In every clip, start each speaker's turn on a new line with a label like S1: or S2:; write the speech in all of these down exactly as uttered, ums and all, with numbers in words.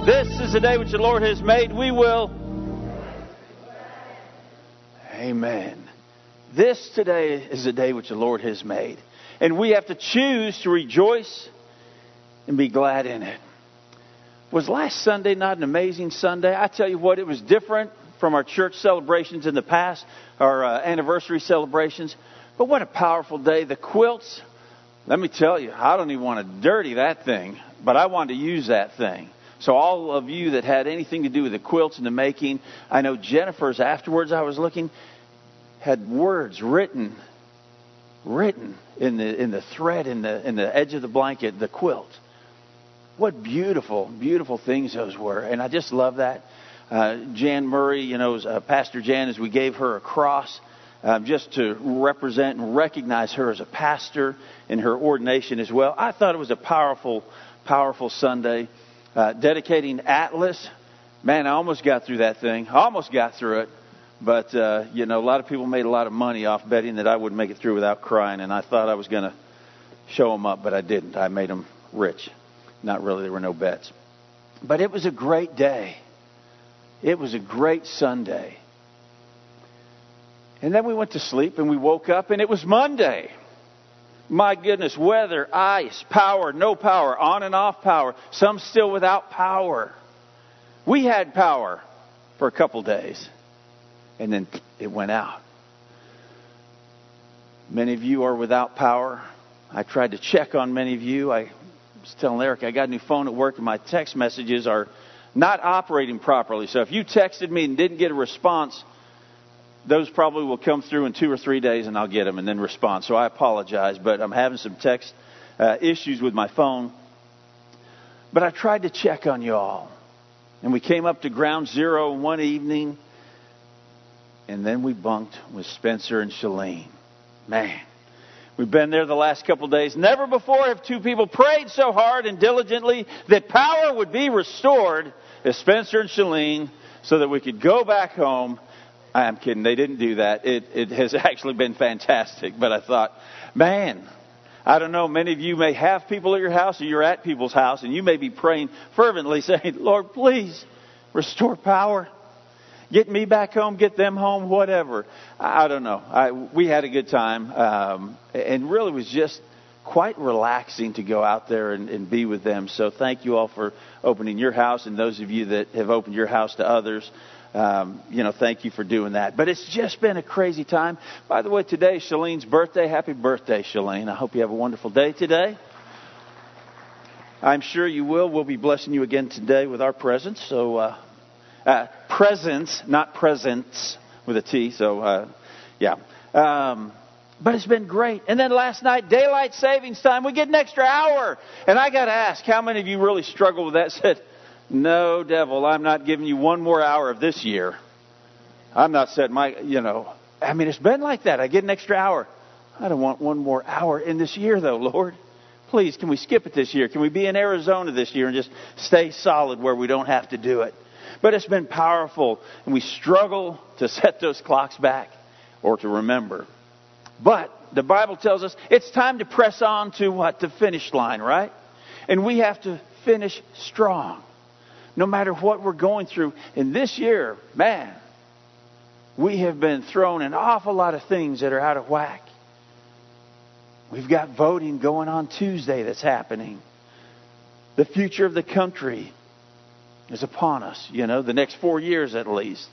S1: This is the day which the Lord has made. We will. Amen. This today is the day which the Lord has made. And we have to choose to rejoice and be glad in it. Was last Sunday not an amazing Sunday? I tell you what, it was different from our church celebrations in the past, our uh, anniversary celebrations. But what a powerful day. The quilts, let me tell you, I don't even want to dirty that thing, but I wanted to use that thing. So all of you that had anything to do with the quilts and the making, I know Jennifer's afterwards, I was looking, had words written, written in the in the thread, in the in the edge of the blanket, the quilt. What beautiful, beautiful things those were. And I just love that. Uh, Jan Murray, you know, uh, Pastor Jan, as we gave her a cross, um, just to represent and recognize her as a pastor in her ordination as well. I thought it was a powerful, powerful Sunday. Uh, dedicating Atlas, man, I almost got through that thing. I almost got through it. But, uh, you know, a lot of people made a lot of money off betting that I wouldn't make it through without crying. And I thought I was going to show them up, but I didn't. I made them rich. Not really. There were no bets. But it was a great day. It was a great Sunday. And then we went to sleep and we woke up and it was Monday. My goodness, weather, ice, power, no power, on and off power. Some still without power. We had power for a couple days. And then it went out. Many of you are without power. I tried to check on many of you. I was telling Eric, I got a new phone at work and my text messages are not operating properly. So if you texted me and didn't get a response, those probably will come through in two or three days and I'll get them and then respond. So I apologize, but I'm having some text uh, issues with my phone. But I tried to check on you all. And we came up to ground zero one evening. And then we bunked with Spencer and Shalene. Man, we've been there the last couple of days. Never before have two people prayed so hard and diligently that power would be restored as Spencer and Shalene so that we could go back home. I'm kidding. They didn't do that. It, it has actually been fantastic. But I thought, man, I don't know. Many of you may have people at your house or you're at people's house and you may be praying fervently saying, Lord, please restore power. Get me back home, get them home, whatever. I don't know. I, we had a good time. Um, and really was just quite relaxing to go out there and, and be with them. So thank you all for opening your house. And those of you that have opened your house to others, um, you know, thank you for doing that. But it's just been a crazy time. By the way, today is Shalene's birthday. Happy birthday, Shalene. I hope you have a wonderful day today. I'm sure you will. We'll be blessing you again today with our presence. So, uh, Uh, presents, not presents, with a T. So, uh, yeah. Um, but it's been great. And then last night, daylight savings time, we get an extra hour. And I got to ask, how many of you really struggled with that? Said, no, devil, I'm not giving you one more hour of this year. I'm not setting my, you know. I mean, it's been like that. I get an extra hour. I don't want one more hour in this year, though, Lord. Please, can we skip it this year? Can we be in Arizona this year and just stay solid where we don't have to do it? But it's been powerful, and we struggle to set those clocks back or to remember. But the Bible tells us it's time to press on to what? The finish line, right? And we have to finish strong, no matter what we're going through. And this year, man, we have been thrown an awful lot of things that are out of whack. We've got voting going on Tuesday that's happening. The future of the country is upon us, you know, the next four years at least.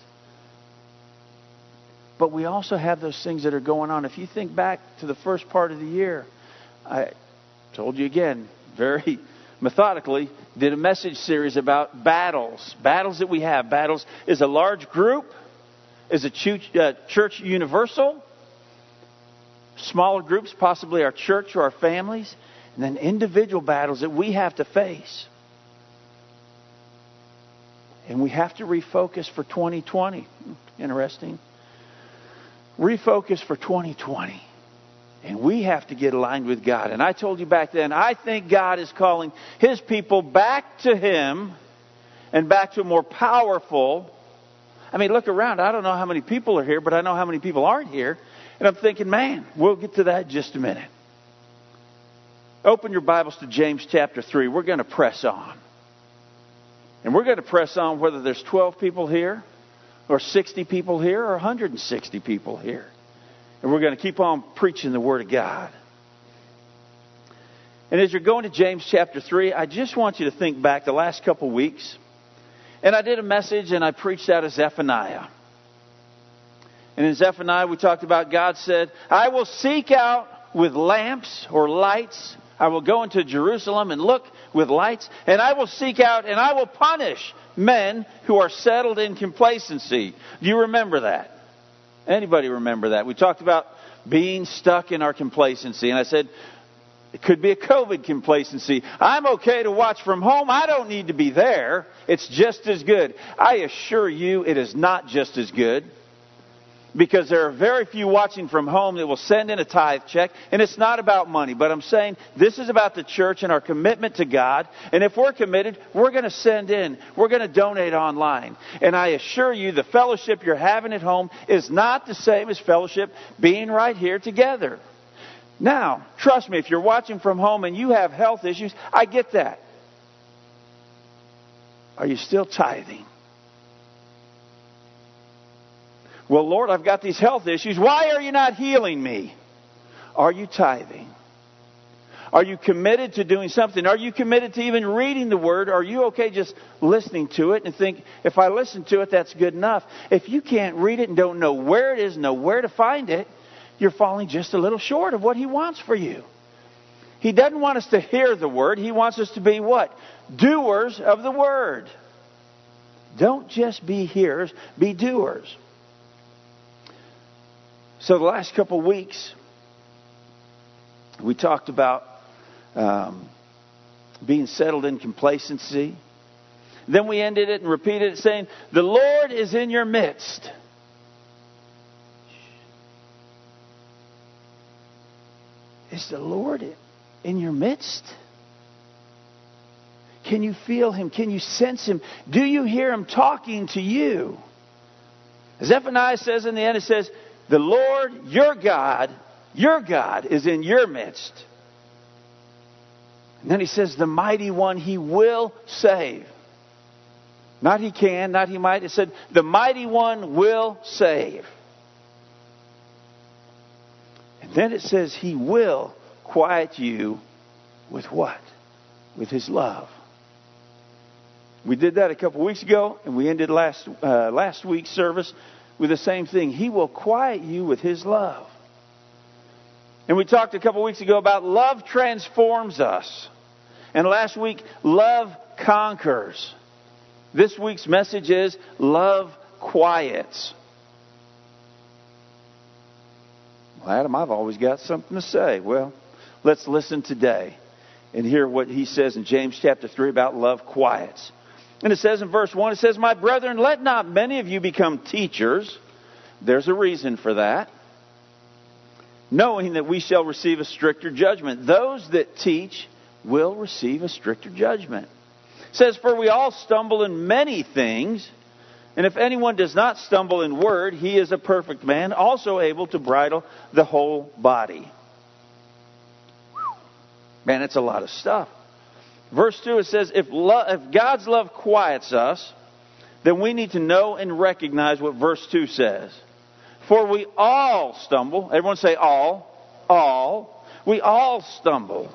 S1: But we also have those things that are going on. If you think back to the first part of the year, I told you again, very methodically, did a message series about battles. Battles that we have. Battles is a large group, is a church universal, smaller groups, possibly our church or our families, and then individual battles that we have to face. And we have to refocus for twenty twenty. Interesting. Refocus for twenty twenty. And we have to get aligned with God. And I told you back then, I think God is calling His people back to Him and back to a more powerful. I mean, look around. I don't know how many people are here, but I know how many people aren't here. And I'm thinking, man, we'll get to that in just a minute. Open your Bibles to James chapter three. We're going to press on. And we're going to press on whether there's twelve people here, or sixty people here, or one hundred sixty people here. And we're going to keep on preaching the Word of God. And as you're going to James chapter three, I just want you to think back the last couple weeks. And I did a message and I preached out of Zephaniah. And in Zephaniah we talked about God said, I will seek out with lamps or lights. I will go into Jerusalem and look with lights. And I will seek out and I will punish men who are settled in complacency. Do you remember that? Anybody remember that? We talked about being stuck in our complacency. And I said, it could be a COVID complacency. I'm okay to watch from home. I don't need to be there. It's just as good. I assure you it is not just as good. Because there are very few watching from home that will send in a tithe check. And it's not about money. But I'm saying this is about the church and our commitment to God. And if we're committed, we're going to send in. We're going to donate online. And I assure you the fellowship you're having at home is not the same as fellowship being right here together. Now, trust me, if you're watching from home and you have health issues, I get that. Are you still tithing? Well, Lord, I've got these health issues. Why are you not healing me? Are you tithing? Are you committed to doing something? Are you committed to even reading the Word? Are you okay just listening to it and think, if I listen to it, that's good enough? If you can't read it and don't know where it is, know where to find it, you're falling just a little short of what He wants for you. He doesn't want us to hear the Word. He wants us to be what? Doers of the Word. Don't just be hearers, be doers. So the last couple of weeks, we talked about um, being settled in complacency. Then we ended it and repeated it saying, the Lord is in your midst. Is the Lord in your midst? Can you feel Him? Can you sense Him? Do you hear Him talking to you? Zephaniah says in the end, it says, the Lord, your God, your God is in your midst. And then he says, the mighty one He will save. Not He can, not He might. It said, the mighty one will save. Then it says He will quiet you with what? With His love. We did that a couple weeks ago, and we ended last uh, last week's service with the same thing. He will quiet you with His love. And we talked a couple weeks ago about love transforms us. And last week, love conquers. This week's message is love quiets. Well, Adam, I've always got something to say. Well, let's listen today and hear what he says in James chapter three about love quiets. And it says in verse one, it says, my brethren, let not many of you become teachers. There's a reason for that. Knowing that we shall receive a stricter judgment. Those that teach will receive a stricter judgment. It says, for we all stumble in many things. And if anyone does not stumble in word, he is a perfect man, also able to bridle the whole body. Man, it's a lot of stuff. Verse two, it says, if, lo- if God's love quiets us, then we need to know and recognize what verse two says. For we all stumble. Everyone say all. All. We all stumble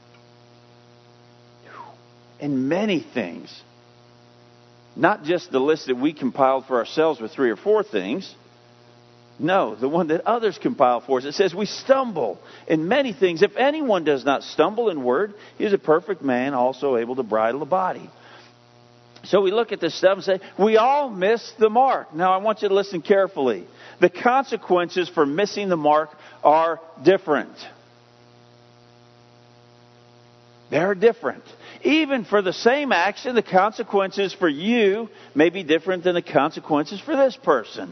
S1: in many things. Not just the list that we compiled for ourselves with three or four things. No, the one that others compile for us. It says we stumble in many things. If anyone does not stumble in word, he is a perfect man, also able to bridle the body. So we look at this stuff and say, we all miss the mark. Now I want you to listen carefully. The consequences for missing the mark are different. They're different. Even for the same action, the consequences for you may be different than the consequences for this person.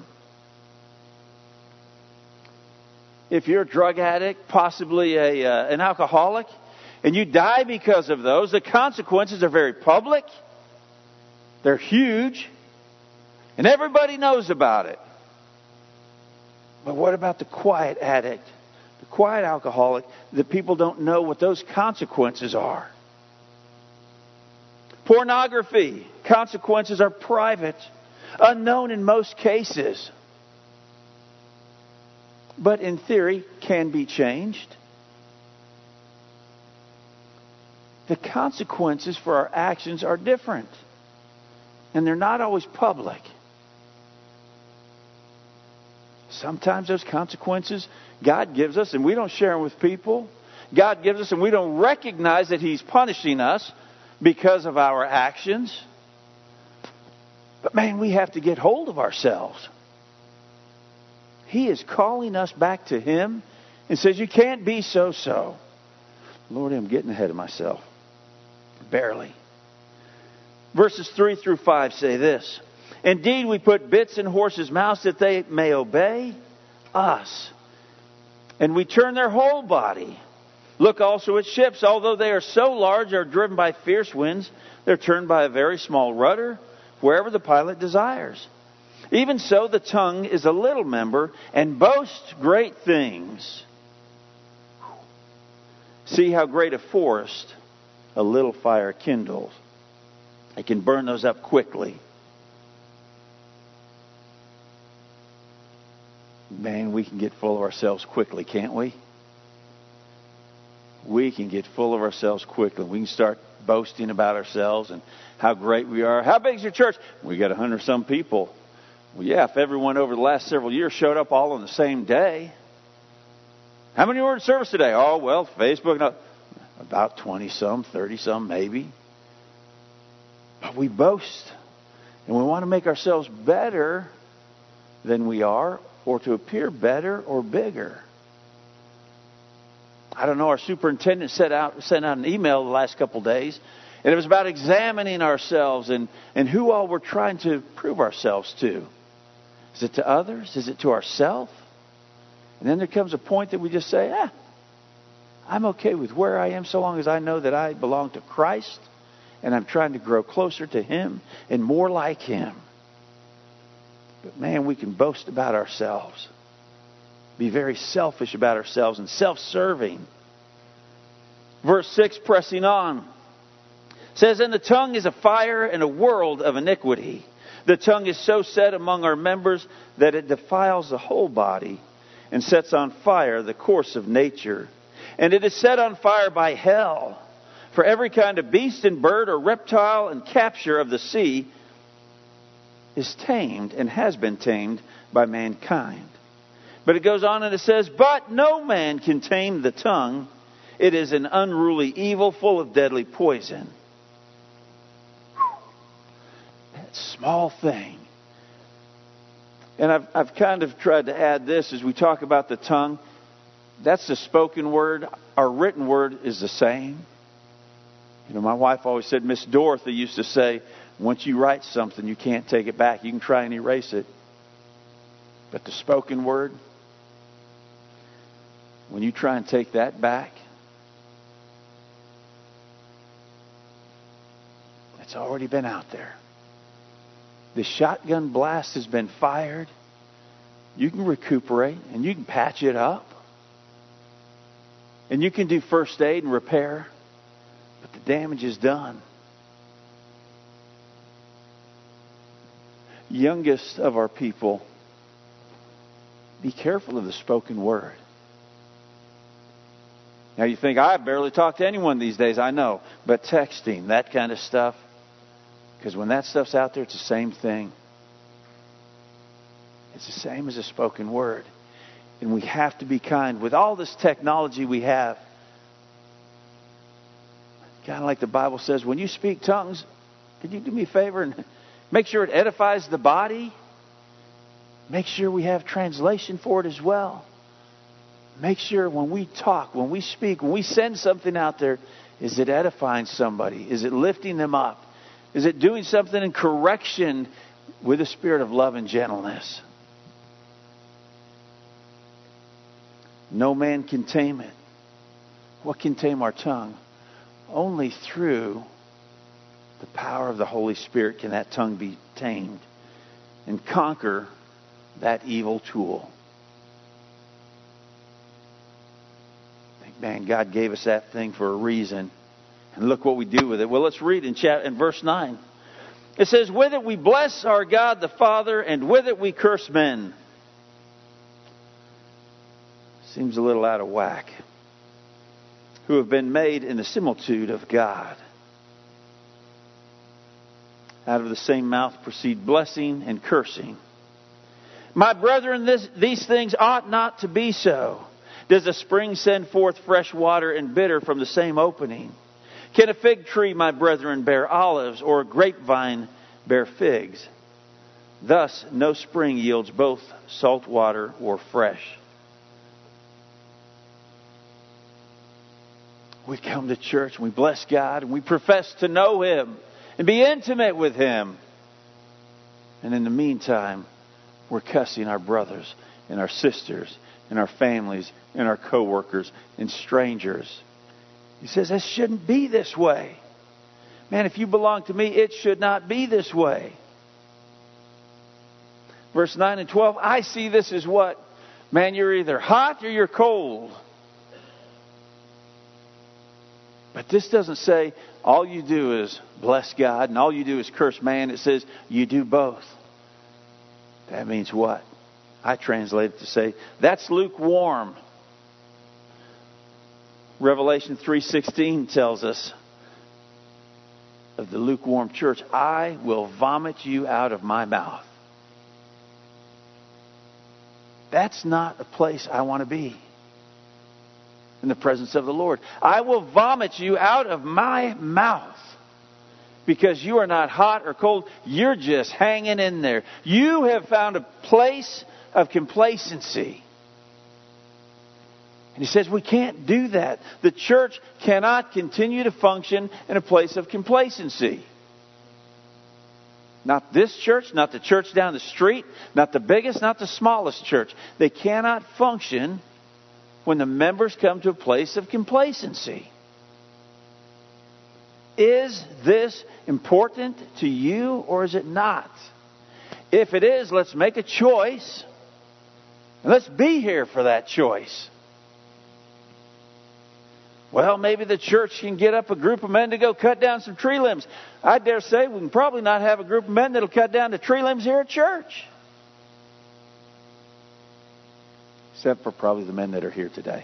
S1: If you're a drug addict, possibly a uh, an alcoholic, and you die because of those, the consequences are very public. They're huge. And everybody knows about it. But what about the quiet addict, the quiet alcoholic, that people don't know what those consequences are? Pornography. Consequences are private, unknown in most cases, but in theory can be changed. The consequences for our actions are different, and they're not always public. Sometimes those consequences God gives us and we don't share them with people. God gives us and we don't recognize that He's punishing us because of our actions. But man, we have to get hold of ourselves. He is calling us back to Him and says, you can't be so-so. Lord, I'm getting ahead of myself. Barely. Verses three through five say this. Indeed, we put bits in horses' mouths that they may obey us. And we turn their whole body. Look also at ships. Although they are so large, are driven by fierce winds, they're turned by a very small rudder, wherever the pilot desires. Even so, the tongue is a little member and boasts great things. See how great a forest a little fire kindles. It can burn those up quickly. Man, we can get full of ourselves quickly, can't we? We can get full of ourselves quickly. We can start boasting about ourselves and how great we are. How big is your church? We got a hundred some people. Well, yeah, if everyone over the last several years showed up all on the same day. How many were in service today? Oh, well, Facebook. No, about twenty some, thirty some, maybe. But we boast. And we want to make ourselves better than we are, or to appear better or bigger. I don't know, our superintendent sent out, sent out an email the last couple of days, and it was about examining ourselves and, and who all we're trying to prove ourselves to. Is it to others? Is it to ourselves? And then there comes a point that we just say, ah, I'm okay with where I am so long as I know that I belong to Christ and I'm trying to grow closer to Him and more like Him. But man, we can boast about ourselves. Be very selfish about ourselves and self-serving. Verse six, pressing on, says, and the tongue is a fire and a world of iniquity. The tongue is so set among our members that it defiles the whole body and sets on fire the course of nature. And it is set on fire by hell. For every kind of beast and bird or reptile and capture of the sea is tamed and has been tamed by mankind. But it goes on and it says, but no man can tame the tongue. It is an unruly evil full of deadly poison. That small thing. And I've, I've kind of tried to add this as we talk about the tongue. That's the spoken word. Our written word is the same. You know, my wife always said, Miss Dorothy used to say, once you write something, you can't take it back. You can try and erase it. But the spoken word, when you try and take that back, it's already been out there. The shotgun blast has been fired. You can recuperate and you can patch it up. And you can do first aid and repair. But the damage is done. Youngest of our people, be careful of the spoken word. Now you think, I barely talk to anyone these days, I know. But texting, that kind of stuff. Because when that stuff's out there, it's the same thing. It's the same as a spoken word. And we have to be kind. With all this technology we have, kind of like the Bible says, when you speak tongues, could you do me a favor and make sure it edifies the body? Make sure we have translation for it as well. Make sure when we talk, when we speak, when we send something out there, is it edifying somebody? Is it lifting them up? Is it doing something in correction with a spirit of love and gentleness? No man can tame it. What can tame our tongue? Only through the power of the Holy Spirit can that tongue be tamed and conquer that evil tool. I think, man, God gave us that thing for a reason. And look what we do with it. Well, let's read in, chat, in verse nine. It says, with it we bless our God the Father, and with it we curse men. Seems a little out of whack. Who have been made in the similitude of God. Out of the same mouth proceed blessing and cursing. My brethren, this, these things ought not to be so. Does a spring send forth fresh water and bitter from the same opening? Can a fig tree, my brethren, bear olives, or a grapevine bear figs? Thus no spring yields both salt water or fresh. We come to church and we bless God and we profess to know Him and be intimate with Him. And in the meantime, we're cussing our brothers and our sisters and our families and our co-workers and strangers. He says, it shouldn't be this way. Man, if you belong to me, it should not be this way. Verse nine and twelve, I see this as what? Man, you're either hot or you're cold. But this doesn't say all you do is bless God and all you do is curse man. It says you do both. That means what? I translate it to say that's lukewarm. Revelation three sixteen tells us of the lukewarm church, I will vomit you out of my mouth. That's not a place I want to be. In the presence of the Lord. I will vomit you out of my mouth. Because you are not hot or cold. You're just hanging in there. You have found a place of complacency. And he says we can't do that. The church cannot continue to function in a place of complacency. Not this church, not the church down the street, not the biggest, not the smallest church. They cannot function when the members come to a place of complacency. Is this important to you or is it not? If it is, let's make a choice. And let's be here for that choice. Well, maybe the church can get up a group of men to go cut down some tree limbs. I dare say we can probably not have a group of men that'll cut down the tree limbs here at church. Except for probably the men that are here today.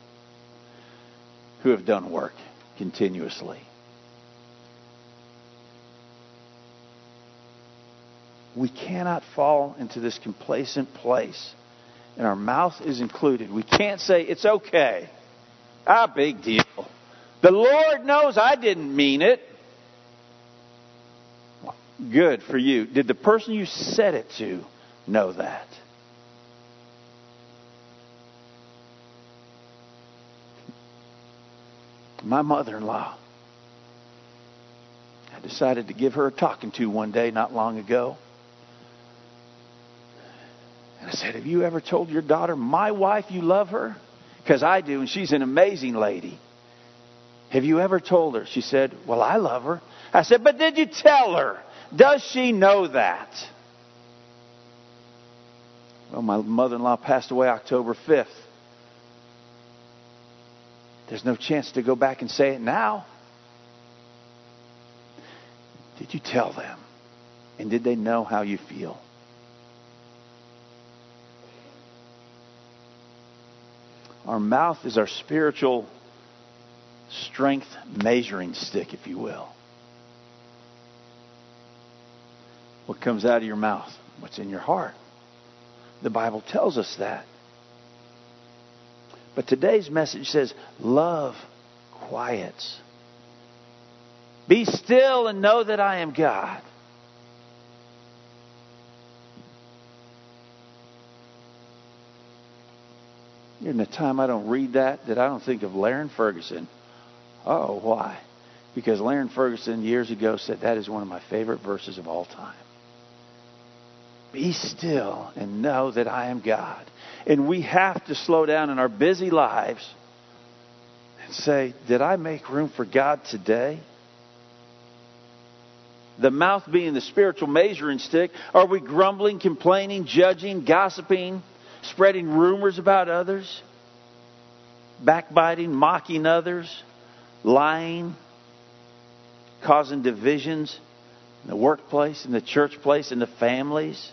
S1: Who have done work continuously. We cannot fall into this complacent place. And our mouth is included. We can't say, it's okay. Ah, big deal. The Lord knows I didn't mean it. Good for you. Did the person you said it to know that? My mother-in-law, I decided to give her a talking to one day not long ago. And I said, have you ever told your daughter, my wife, you love her? Because I do, and she's an amazing lady. Have you ever told her? She said, well, I love her. I said, but did you tell her? Does she know that? Well, my mother-in-law passed away October fifth. There's no chance to go back and say it now. Did you tell them? And did they know how you feel? Our mouth is our spiritual strength measuring stick, if you will. What comes out of your mouth? What's in your heart? The Bible tells us that. But today's message says, love quiets. Be still and know that I am God. In the time I don't read that, that I don't think of Laren Ferguson. Oh, why? Because Laren Ferguson years ago said that is one of my favorite verses of all time. Be still and know that I am God. And we have to slow down in our busy lives and say, did I make room for God today? The mouth being the spiritual measuring stick. Are we grumbling, complaining, judging, gossiping, spreading rumors about others, backbiting, mocking others, lying, causing divisions in the workplace, in the church place, in the families.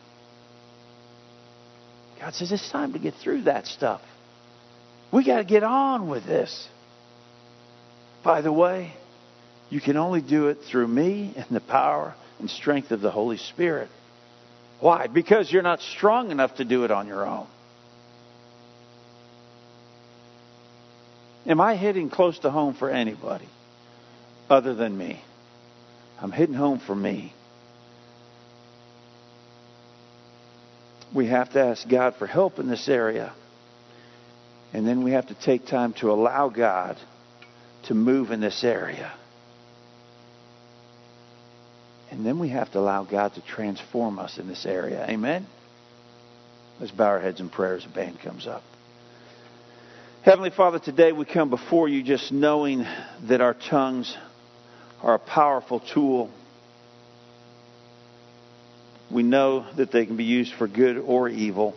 S1: God says it's time to get through that stuff. We got to get on with this. By the way, you can only do it through me and the power and strength of the Holy Spirit. Why? Because you're not strong enough to do it on your own. Am I hitting close to home for anybody other than me? I'm hitting home for me. We have to ask God for help in this area. And then we have to take time to allow God to move in this area. And then we have to allow God to transform us in this area. Amen? Let's bow our heads in prayer as the band comes up. Heavenly Father, today we come before you just knowing that our tongues are a powerful tool. We know that they can be used for good or evil.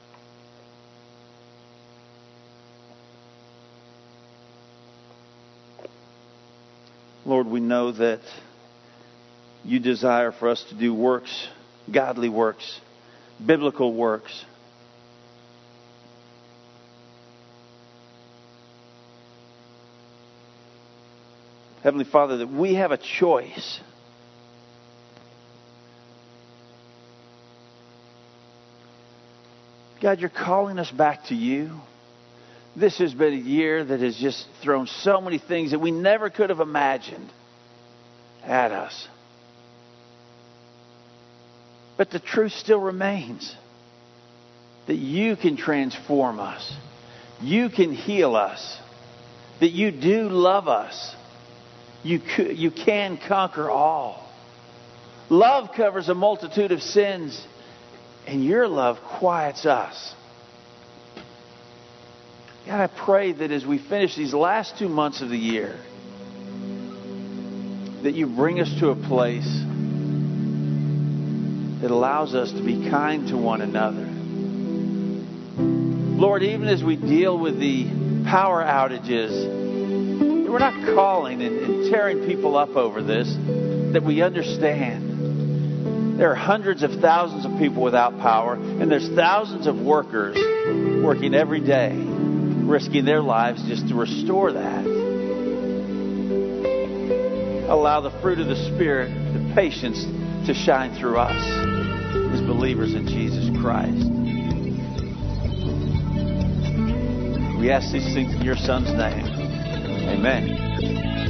S1: Lord, we know that you desire for us to do works, godly works, biblical works. Heavenly Father, that we have a choice. God, you're calling us back to you. This has been a year that has just thrown so many things that we never could have imagined at us. But the truth still remains that you can transform us. You can heal us. That you do love us. You c- you can conquer all. Love covers a multitude of sins, and your love quiets us. God, I pray that as we finish these last two months of the year, that you bring us to a place that allows us to be kind to one another. Lord, even as we deal with the power outages, we're not calling and, and tearing people up over this, that we understand there are hundreds of thousands of people without power, and there's thousands of workers working every day, risking their lives just to restore that. Allow the fruit of the Spirit, the patience, to shine through us as believers in Jesus Christ. We ask these things in your Son's name. Amen.